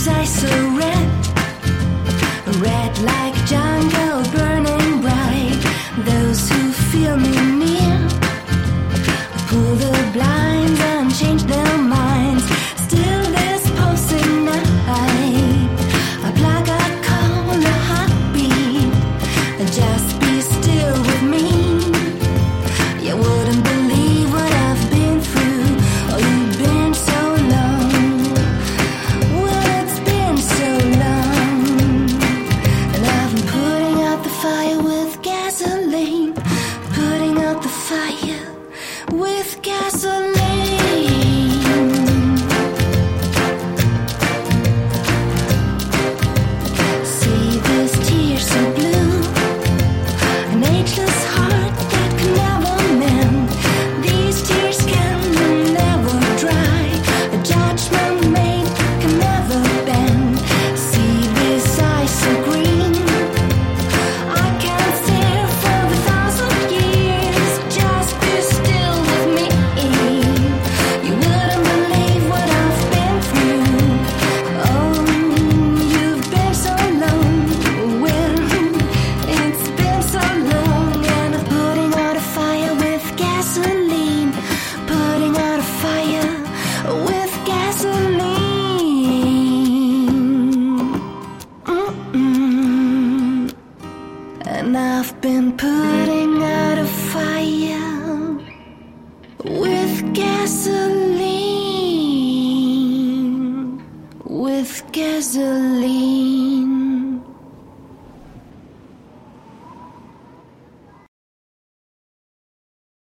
tears are so red, red like jungle burning bright. Those who feel me near pull the blinds and change their minds. Still this pulsing night, a plug I call a heartbeat. Just be still with me. You wouldn't believe what I've been through. Oh, you've been so long. Well, it's been so long. And I've been putting out the fire with gasoline, putting out the fire with gasoline. See this tear so blue, an ageless heart that can never mend. These tears can never dry, a judgment made can never bend. See this eye so green, I can't stare for 1,000 years. Just be still with me. You wouldn't believe what I've been through. Oh, you've been so long. Well, it's been so long. And I'm putting out a fire with gasoline, putting out a fire with gasoline. And I've been putting out a fire with gasoline.